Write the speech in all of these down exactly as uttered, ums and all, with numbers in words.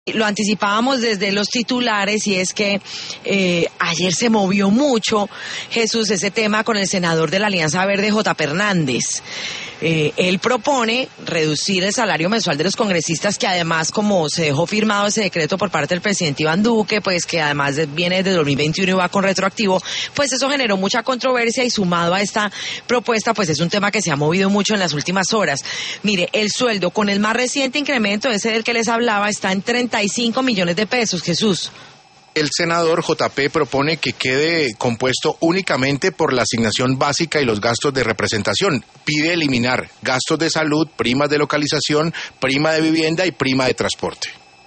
Lo anticipábamos desde los titulares y es que eh, ayer se movió mucho, Jesús, ese tema con el senador de la Alianza Verde, J. P. Hernández. Eh, él propone reducir el salario mensual de los congresistas, que además, como se dejó firmado ese decreto por parte del presidente Iván Duque, pues que además viene desde dos mil veintiuno y va con retroactivo, pues eso generó mucha controversia y sumado a esta propuesta, pues es un tema que se ha movido mucho en las últimas horas. Mire, el sueldo con el más reciente incremento, ese del que les hablaba, está en treinta y cinco millones de pesos, Jesús. El senador J P propone que quede compuesto únicamente por la asignación básica y los gastos de representación. Pide eliminar gastos de salud, primas de localización, prima de vivienda y prima de transporte.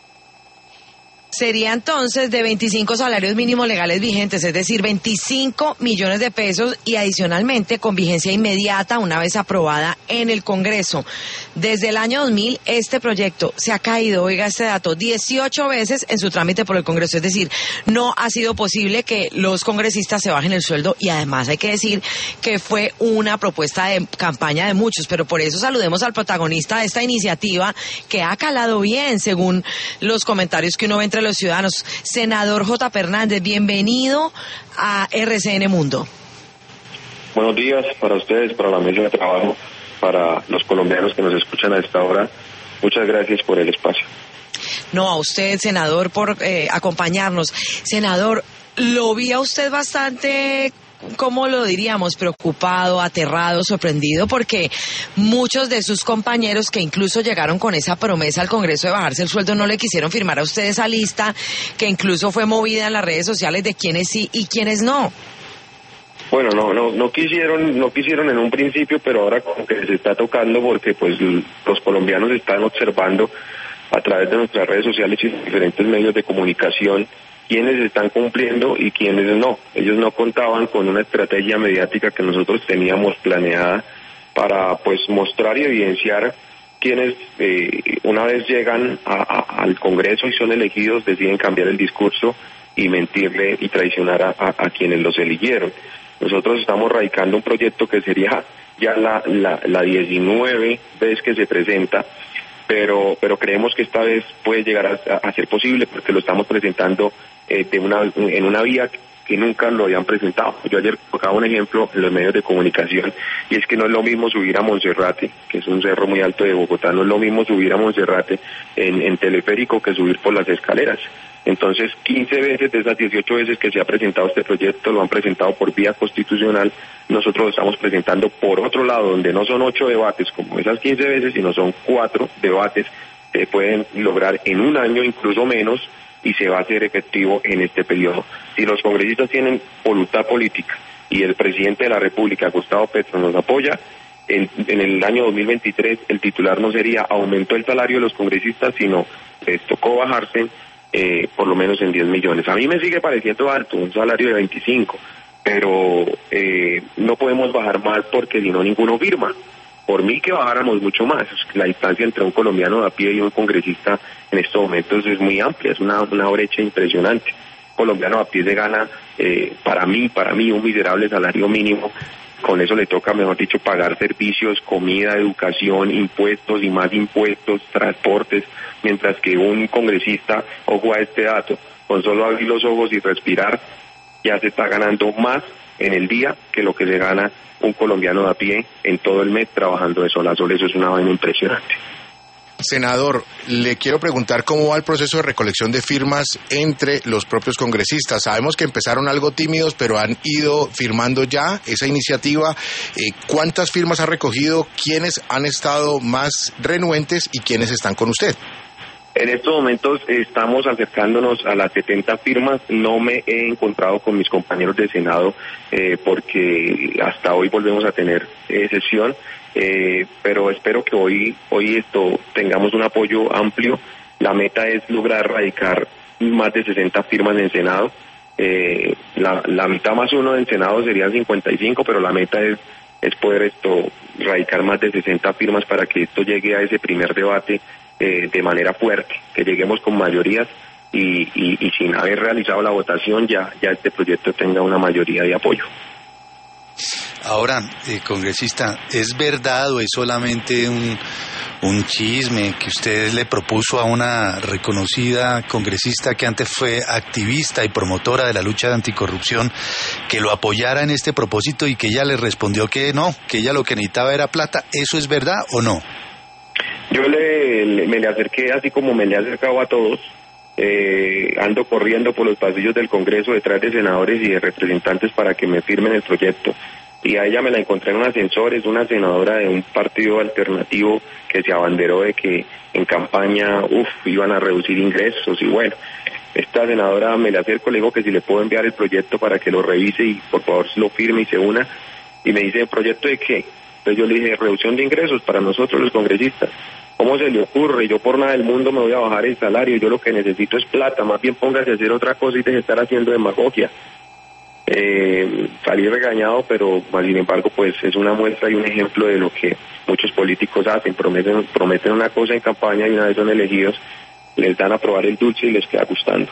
Sería entonces de veinticinco salarios mínimos legales vigentes, es decir, veinticinco millones de pesos y adicionalmente con vigencia inmediata una vez aprobada en el Congreso. Desde el año dos mil este proyecto se ha caído, oiga este dato, dieciocho veces en su trámite por el Congreso, es decir, no ha sido posible que los congresistas se bajen el sueldo y además hay que decir que fue una propuesta de campaña de muchos, pero por eso saludemos al protagonista de esta iniciativa que ha calado bien según los comentarios que uno ve entre los ciudadanos. Senador J. P. Hernández, bienvenido a R C N Mundo. Buenos días para ustedes, para la mesa de trabajo, para los colombianos que nos escuchan a esta hora. Muchas gracias por el espacio. No, a usted, senador, por eh, acompañarnos. Senador, lo vi a usted bastante, ¿cómo lo diríamos? Preocupado, aterrado, sorprendido, porque muchos de sus compañeros que incluso llegaron con esa promesa al Congreso de bajarse el sueldo no le quisieron firmar a usted esa lista, que incluso fue movida en las redes sociales de quiénes sí y quiénes no. Bueno, no, no, no quisieron, no quisieron en un principio, pero ahora como que se está tocando porque pues los colombianos están observando a través de nuestras redes sociales y diferentes medios de comunicación quiénes están cumpliendo y quiénes no. Ellos no contaban con una estrategia mediática que nosotros teníamos planeada para pues mostrar y evidenciar quienes eh, una vez llegan a, a, al Congreso y son elegidos deciden cambiar el discurso y mentirle y traicionar a, a, a quienes los eligieron. Nosotros estamos radicando un proyecto que sería ya la, la, la diecinueve vez que se presenta, pero pero creemos que esta vez puede llegar a, a ser posible porque lo estamos presentando eh, de una en una vía que nunca lo habían presentado. Yo ayer tocaba un ejemplo en los medios de comunicación y es que no es lo mismo subir a Monserrate, que es un cerro muy alto de Bogotá, no es lo mismo subir a Monserrate en, en teleférico que subir por las escaleras. Entonces, quince veces de esas dieciocho veces que se ha presentado este proyecto lo han presentado por vía constitucional. Nosotros lo estamos presentando por otro lado, donde no son ocho debates como esas quince veces, sino son cuatro debates que pueden lograr en un año, incluso menos, y se va a hacer efectivo en este periodo. Si los congresistas tienen voluntad política y el presidente de la República, Gustavo Petro, nos apoya, en, en el año dos mil veintitrés el titular no sería aumentó el salario de los congresistas, sino les tocó bajarse Eh, por lo menos en diez millones. A mí me sigue pareciendo alto, un salario de veinticinco, pero eh, no podemos bajar más porque si no ninguno firma. Por mí que bajáramos mucho más. La distancia entre un colombiano de a pie y un congresista en estos momentos es muy amplia, es una, una brecha impresionante. Un colombiano a pie se gana, eh, para mí, para mí, un miserable salario mínimo. Con eso le toca, mejor dicho, pagar servicios, comida, educación, impuestos y más impuestos, transportes, mientras que un congresista, ojo a este dato, con solo abrir los ojos y respirar, ya se está ganando más en el día que lo que se gana un colombiano de a pie en todo el mes trabajando de sol a sol. Eso es una vaina impresionante. Senador, le quiero preguntar cómo va el proceso de recolección de firmas entre los propios congresistas. Sabemos que empezaron algo tímidos, pero han ido firmando ya esa iniciativa. Eh, ¿Cuántas firmas ha recogido? ¿Quiénes han estado más renuentes y quiénes están con usted? En estos momentos estamos acercándonos a las setenta firmas. No me he encontrado con mis compañeros de Senado eh, porque hasta hoy volvemos a tener eh, sesión. Eh, pero espero que hoy hoy esto tengamos un apoyo amplio. La meta es lograr radicar más de sesenta firmas en Senado. Eh, la, la mitad más uno en Senado serían cincuenta y cinco, pero la meta es es poder esto radicar más de sesenta firmas para que esto llegue a ese primer debate eh, de manera fuerte, que lleguemos con mayorías y, y, y sin haber realizado la votación ya ya este proyecto tenga una mayoría de apoyo. Ahora, eh, congresista, ¿es verdad o es solamente un, un chisme que usted le propuso a una reconocida congresista que antes fue activista y promotora de la lucha de anticorrupción, que lo apoyara en este propósito y que ella le respondió que no, que ella lo que necesitaba era plata. ¿Eso es verdad o no? Yo le, le, me le acerqué así como me le he acercado a todos. Eh, ando corriendo por los pasillos del Congreso detrás de senadores y de representantes para que me firmen el proyecto, y a ella me la encontré en un ascensor. Es una senadora de un partido alternativo que se abanderó de que en campaña uf, iban a reducir ingresos, y bueno, esta senadora me le acerco, le digo que si le puedo enviar el proyecto para que lo revise y por favor lo firme y se una, y me dice, ¿el proyecto de qué? Entonces yo le dije, reducción de ingresos para nosotros los congresistas. ¿Cómo se le ocurre? Yo por nada del mundo me voy a bajar el salario, yo lo que necesito es plata, más bien póngase a hacer otra cosa y deje de estar haciendo demagogia. Eh, salí regañado, pero sin embargo pues es una muestra y un ejemplo de lo que muchos políticos hacen, prometen, prometen una cosa en campaña y una vez son elegidos les dan a probar el dulce y les queda gustando.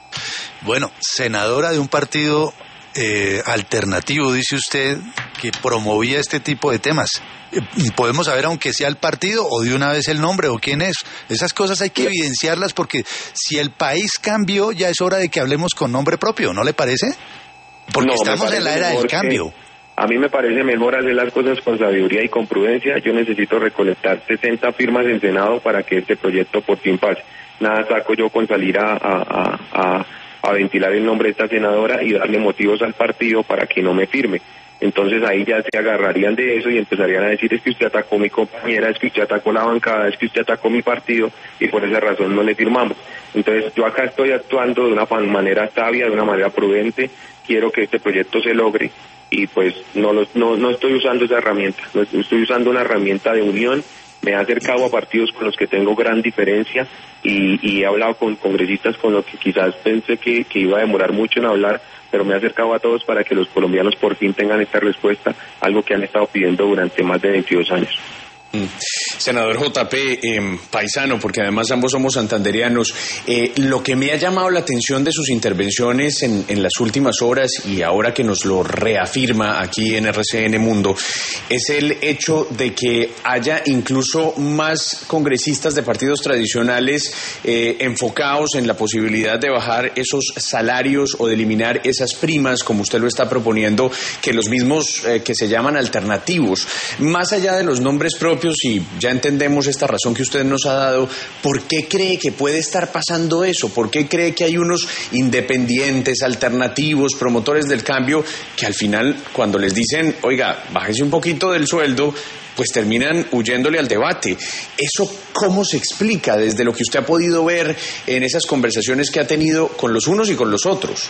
Bueno, senadora de un partido eh, alternativo, dice usted, que promovía este tipo de temas. ¿Podemos saber, aunque sea el partido, o de una vez el nombre, o quién es? Esas cosas hay que evidenciarlas, porque si el país cambió, ya es hora de que hablemos con nombre propio, ¿no le parece? Porque no, estamos en la era del cambio. A mí me parece mejor hacer las cosas con sabiduría y con prudencia. Yo necesito recolectar sesenta firmas en Senado para que este proyecto por fin pase. Nada saco yo con salir a, a, a, a ventilar el nombre de esta senadora y darle motivos al partido para que no me firme. Entonces ahí ya se agarrarían de eso y empezarían a decir, es que usted atacó a mi compañera, es que usted atacó a la bancada, es que usted atacó a mi partido y por esa razón no le firmamos. Entonces yo acá estoy actuando de una manera sabia, de una manera prudente. Quiero que este proyecto se logre y pues no, lo, no, no estoy usando esa herramienta, no estoy usando una herramienta de unión. Me he acercado a partidos con los que tengo gran diferencia y, y he hablado con congresistas con los que quizás pensé que, que iba a demorar mucho en hablar, pero me he acercado a todos para que los colombianos por fin tengan esta respuesta, algo que han estado pidiendo durante más de veintidós años. Mm. Senador J P, eh, paisano, porque además ambos somos santanderianos, eh, lo que me ha llamado la atención de sus intervenciones en, en las últimas horas y ahora que nos lo reafirma aquí en R C N Mundo es el hecho de que haya incluso más congresistas de partidos tradicionales eh, enfocados en la posibilidad de bajar esos salarios o de eliminar esas primas, como usted lo está proponiendo, que los mismos eh, que se llaman alternativos. Más allá de los nombres propios, y ya entendemos esta razón que usted nos ha dado, ¿por qué cree que puede estar pasando eso? ¿Por qué cree que hay unos independientes, alternativos, promotores del cambio, que al final, cuando les dicen, oiga, bájese un poquito del sueldo, pues terminan huyéndole al debate? ¿Eso cómo se explica desde lo que usted ha podido ver en esas conversaciones que ha tenido con los unos y con los otros?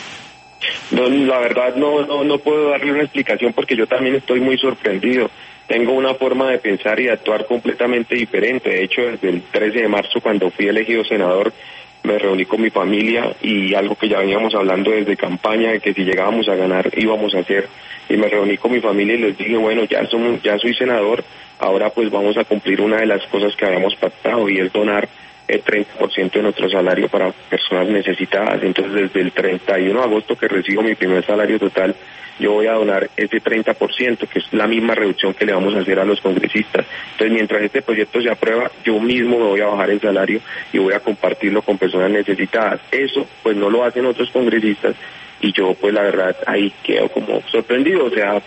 No, la verdad no, no, no puedo darle una explicación porque yo también estoy muy sorprendido. Tengo una forma de pensar y de actuar completamente diferente. De hecho, desde el trece de marzo, cuando fui elegido senador, me reuní con mi familia y algo que ya veníamos hablando desde campaña, de que si llegábamos a ganar íbamos a hacer. Y me reuní con mi familia y les dije, bueno, ya somos, ya soy senador, ahora pues vamos a cumplir una de las cosas que habíamos pactado y es donar el treinta por ciento de nuestro salario para personas necesitadas. Entonces, desde el treinta y uno de agosto que recibo mi primer salario total, yo voy a donar ese treinta por ciento, que es la misma reducción que le vamos a hacer a los congresistas. Entonces, mientras este proyecto se aprueba, yo mismo me voy a bajar el salario y voy a compartirlo con personas necesitadas. Eso, pues, no lo hacen otros congresistas y yo, pues, la verdad, ahí quedo como sorprendido. O sea,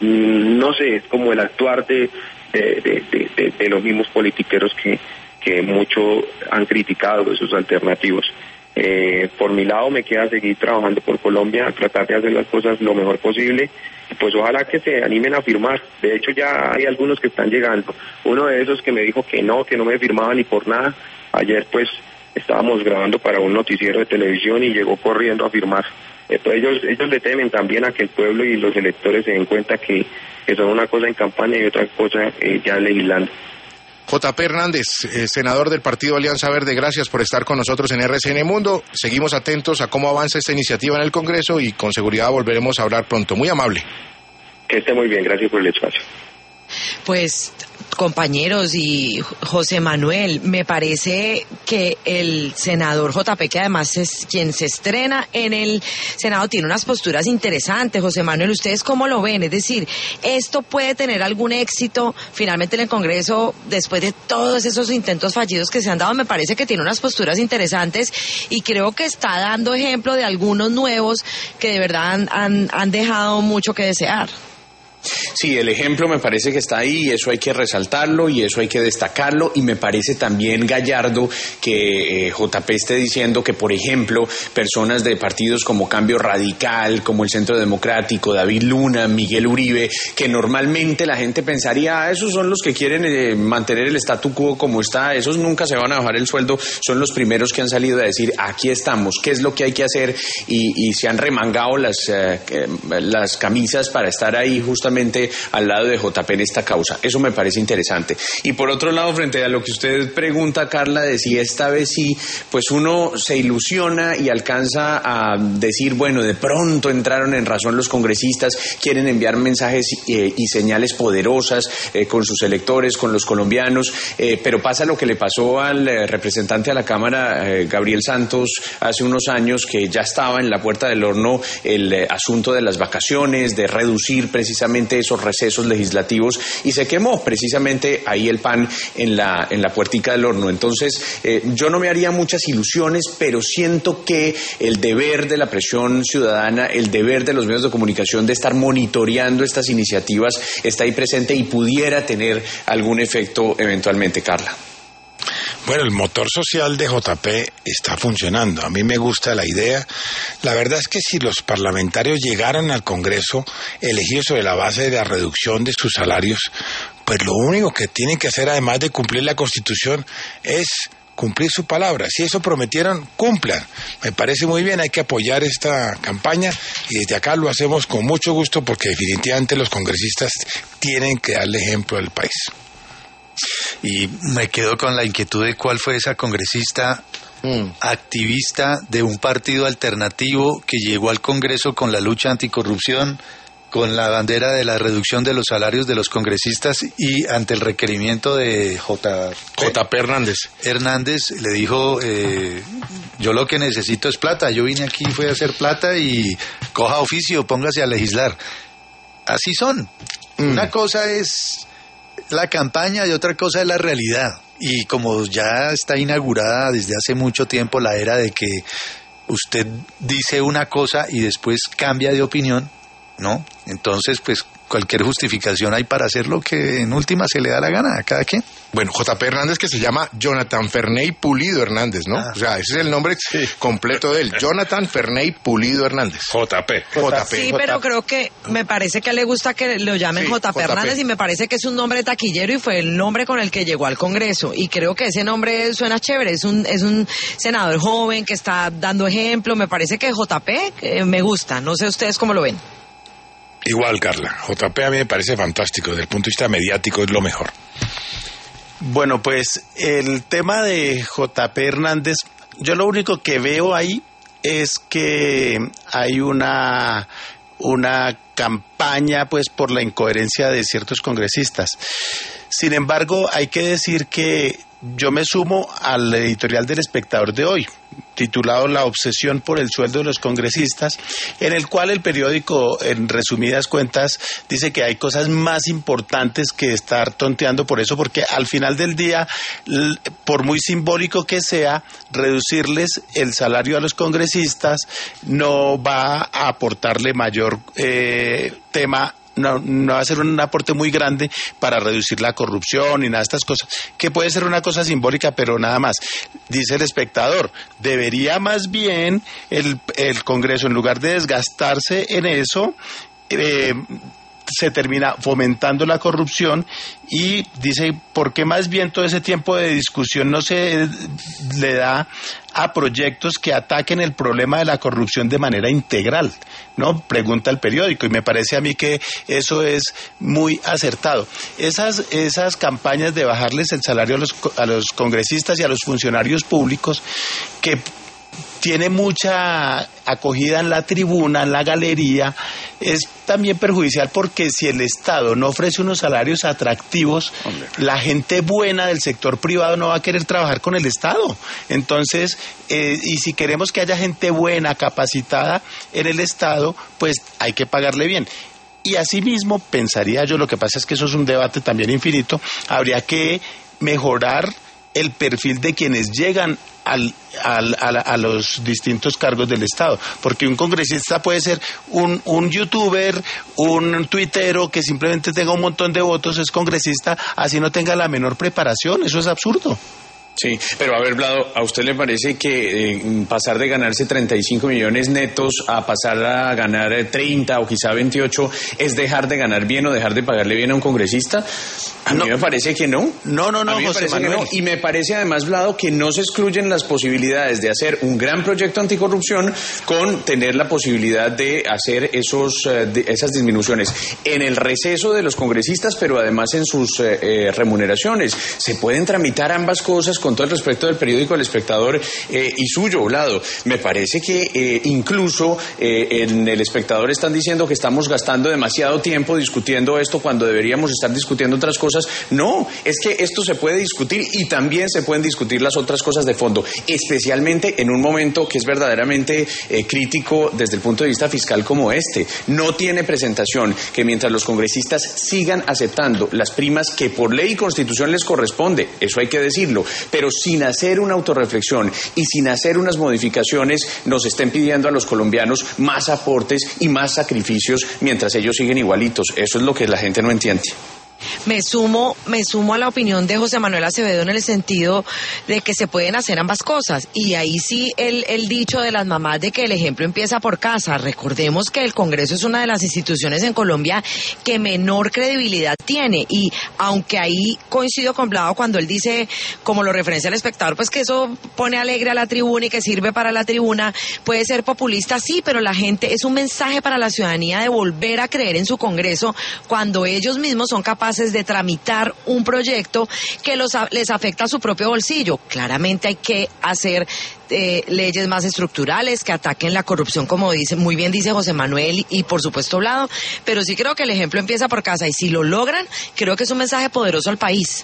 no sé, es como el actuar de, de, de, de, de, de los mismos politiqueros que que mucho han criticado esos alternativos. Eh, por mi lado me queda seguir trabajando por Colombia, tratar de hacer las cosas lo mejor posible, y pues ojalá que se animen a firmar. De hecho ya hay algunos que están llegando. Uno de esos que me dijo que no, que no me firmaba ni por nada, ayer pues estábamos grabando para un noticiero de televisión y llegó corriendo a firmar. Entonces ellos, ellos le temen también a que el pueblo y los electores se den cuenta que, que son una cosa en campaña y otra cosa eh, ya legislando. J P Hernández, eh, senador del Partido Alianza Verde, gracias por estar con nosotros en R C N Mundo. Seguimos atentos a cómo avanza esta iniciativa en el Congreso y con seguridad volveremos a hablar pronto. Muy amable. Que esté muy bien, gracias por el espacio. Pues compañeros y José Manuel, me parece que el senador J P, que además es quien se estrena en el Senado, tiene unas posturas interesantes. José Manuel, ¿ustedes cómo lo ven? Es decir, ¿esto puede tener algún éxito finalmente en el Congreso después de todos esos intentos fallidos que se han dado? Me parece que tiene unas posturas interesantes y creo que está dando ejemplo de algunos nuevos que de verdad han, han, han dejado mucho que desear. Sí, el ejemplo me parece que está ahí y eso hay que resaltarlo y eso hay que destacarlo, y me parece también gallardo que eh, J P esté diciendo que, por ejemplo, personas de partidos como Cambio Radical, como el Centro Democrático, David Luna, Miguel Uribe, que normalmente la gente pensaría, ah, esos son los que quieren eh, mantener el statu quo como está, esos nunca se van a bajar el sueldo, son los primeros que han salido a decir, aquí estamos, qué es lo que hay que hacer, y, y se han remangado las, eh, las camisas para estar ahí justamente al lado de J P en esta causa. Eso me parece interesante. Y por otro lado, frente a lo que usted pregunta, Carla, de si esta vez sí, pues uno se ilusiona y alcanza a decir, bueno, de pronto entraron en razón los congresistas, quieren enviar mensajes eh, y señales poderosas eh, con sus electores, con los colombianos, eh, pero pasa lo que le pasó al eh, representante a la Cámara, eh, Gabriel Santos, hace unos años, que ya estaba en la puerta del horno el eh, asunto de las vacaciones, de reducir precisamente esos recesos legislativos, y se quemó precisamente ahí el pan en la en la puertica del horno. Entonces, eh, yo no me haría muchas ilusiones, pero siento que el deber de la presión ciudadana, el deber de los medios de comunicación de estar monitoreando estas iniciativas está ahí presente y pudiera tener algún efecto eventualmente, Carla. Bueno, el motor social de J P está funcionando. A mí me gusta la idea. La verdad es que si los parlamentarios llegaran al Congreso elegidos sobre la base de la reducción de sus salarios, pues lo único que tienen que hacer, además de cumplir la Constitución, es cumplir su palabra. Si eso prometieron, cumplan. Me parece muy bien, hay que apoyar esta campaña y desde acá lo hacemos con mucho gusto, porque definitivamente los congresistas tienen que darle ejemplo al país. Y me quedo con la inquietud de cuál fue esa congresista mm. activista de un partido alternativo que llegó al Congreso con la lucha anticorrupción, con la bandera de la reducción de los salarios de los congresistas, y ante el requerimiento de J. J P Hernández. Hernández le dijo, eh, yo lo que necesito es plata, yo vine aquí fue a hacer plata y coja oficio, póngase a legislar. Así son. Mm. Una cosa es la campaña y otra cosa es la realidad. Y como ya está inaugurada desde hace mucho tiempo la era de que usted dice una cosa y después cambia de opinión, ¿no? Entonces, pues cualquier justificación hay para hacer lo que en última se le da la gana a cada quien. Bueno, J P Hernández, que se llama Jonathan Ferney Pulido Hernández, ¿no? Ah. O sea, ese es el nombre sí. completo de él, Jonathan Ferney Pulido Hernández. J P. J P. Sí, pero creo que me parece que le gusta que lo llamen sí, J P Hernández, y me parece que es un nombre taquillero y fue el nombre con el que llegó al Congreso, y creo que ese nombre suena chévere, es un es un senador joven que está dando ejemplo. Me parece que J P eh, me gusta, no sé ustedes cómo lo ven. Igual, Carla, J P a mí me parece fantástico, desde el punto de vista mediático es lo mejor. Bueno, pues el tema de J P Hernández, yo lo único que veo ahí es que hay una, una campaña pues por la incoherencia de ciertos congresistas. Sin embargo, hay que decir que yo me sumo al editorial del Espectador de hoy, titulado La obsesión por el sueldo de los congresistas, en el cual el periódico, en resumidas cuentas, dice que hay cosas más importantes que estar tonteando por eso, porque al final del día, por muy simbólico que sea, reducirles el salario a los congresistas no va a aportarle mayor eh, tema. No, no va a ser un aporte muy grande para reducir la corrupción y nada de estas cosas, que puede ser una cosa simbólica, pero nada más. Dice el Espectador, debería más bien el, el Congreso, en lugar de desgastarse en eso, eh, se termina fomentando la corrupción, y dice, ¿por qué más bien todo ese tiempo de discusión no se le da a proyectos que ataquen el problema de la corrupción de manera integral? ¿No? Pregunta el periódico, y me parece a mí que eso es muy acertado. Esas, esas campañas de bajarles el salario a los, a los congresistas y a los funcionarios públicos, que tiene mucha acogida en la tribuna, en la galería, es también perjudicial porque si el Estado no ofrece unos salarios atractivos, Hombre. la gente buena del sector privado no va a querer trabajar con el Estado. Entonces, eh, y si queremos que haya gente buena, capacitada en el Estado, pues hay que pagarle bien. Y asimismo, pensaría yo, lo que pasa es que eso es un debate también infinito, habría que mejorar el perfil de quienes llegan al, al, a, a los distintos cargos del Estado, porque un congresista puede ser un, un youtuber, un tuitero que simplemente tenga un montón de votos, es congresista, así no tenga la menor preparación, eso es absurdo. Sí, pero a ver, Vlado, ¿a usted le parece que eh, pasar de ganarse treinta y cinco millones netos a pasar a ganar treinta o quizá veintiocho es dejar de ganar bien o dejar de pagarle bien a un congresista? A no. mí me parece que no. No, no, no, a mí me José parece Manuel. que no. Y me parece además, Vlado, que no se excluyen las posibilidades de hacer un gran proyecto anticorrupción con tener la posibilidad de hacer esos eh, de, esas disminuciones en el receso de los congresistas, pero además en sus eh, eh, remuneraciones. Se pueden tramitar ambas cosas con todo el respeto del periódico El Espectador eh, y suyo, Vlado. Me parece que eh, incluso eh, en El Espectador están diciendo que estamos gastando demasiado tiempo discutiendo esto cuando deberíamos estar discutiendo otras cosas. No, es que esto se puede discutir y también se pueden discutir las otras cosas de fondo, especialmente en un momento que es verdaderamente eh, crítico desde el punto de vista fiscal como este. No tiene presentación que mientras los congresistas sigan aceptando las primas que por ley y constitución les corresponde, eso hay que decirlo, pero sin hacer una autorreflexión y sin hacer unas modificaciones nos estén pidiendo a los colombianos más aportes y más sacrificios mientras ellos siguen igualitos. Eso es lo que la gente no entiende. Me sumo, me sumo a la opinión de José Manuel Acevedo en el sentido de que se pueden hacer ambas cosas. Y ahí sí el, el dicho de las mamás de que el ejemplo empieza por casa. Recordemos que el Congreso es una de las instituciones en Colombia que menor credibilidad tiene. Y aunque ahí coincido con Vlado cuando él dice, como lo referencia al Espectador, pues que eso pone alegre a la tribuna y que sirve para la tribuna, puede ser populista, sí, pero la gente, es un mensaje para la ciudadanía de volver a creer en su Congreso cuando ellos mismos son capaces de tramitar un proyecto que los, les afecta a su propio bolsillo. Claramente hay que hacer eh, leyes más estructurales que ataquen la corrupción, como dice muy bien dice José Manuel y por supuesto Vlado, pero sí creo que el ejemplo empieza por casa y si lo logran, creo que es un mensaje poderoso al país.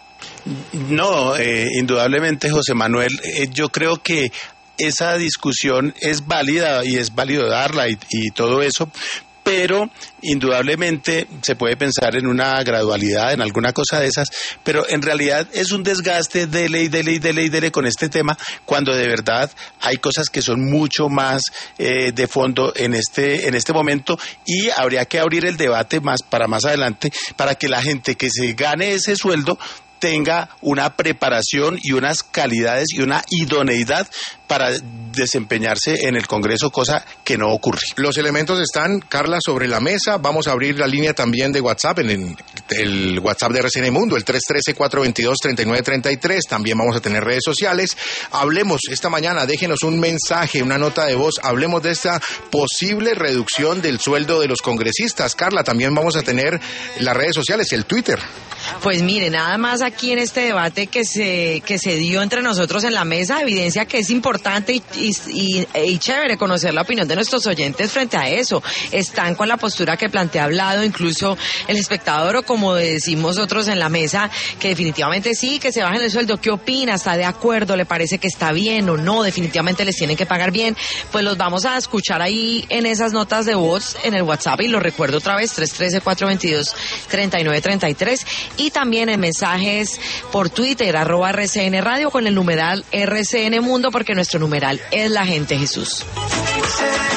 No, eh, indudablemente, José Manuel, eh, yo creo que esa discusión es válida y es válido darla y, y todo eso, pero indudablemente se puede pensar en una gradualidad, en alguna cosa de esas, pero en realidad es un desgaste de ley, de ley, de ley, de ley con este tema, cuando de verdad hay cosas que son mucho más eh, de fondo en este, en este momento, y habría que abrir el debate más para más adelante, para que la gente que se gane ese sueldo tenga una preparación y unas calidades y una idoneidad para desempeñarse en el Congreso, cosa que no ocurre. Los elementos están, Carla, sobre la mesa. Vamos a abrir la línea también de WhatsApp, en el, el WhatsApp de R C N Mundo, el tres uno tres, cuatro dos dos, tres nueve tres tres. También vamos a tener redes sociales. Hablemos esta mañana, déjenos un mensaje, una nota de voz. Hablemos de esta posible reducción del sueldo de los congresistas. Carla, también vamos a tener las redes sociales, el Twitter. Pues mire, nada más aquí en este debate que se que se dio entre nosotros en la mesa, evidencia que es importante y, y, y, y chévere conocer la opinión de nuestros oyentes frente a eso. Están con la postura que plantea Hablado, incluso El Espectador, o como decimos otros en la mesa, que definitivamente sí, que se bajen el sueldo. ¿Qué opina? ¿Está de acuerdo? ¿Le parece que está bien o no? Definitivamente les tienen que pagar bien. Pues los vamos a escuchar ahí en esas notas de voz en el WhatsApp, y lo recuerdo otra vez, tres uno tres, cuatro dos dos, tres nueve tres tres, y también en mensajes por Twitter, arroba R C N Radio, con el numeral R C N Mundo, porque nuestro numeral es la gente, Jesús.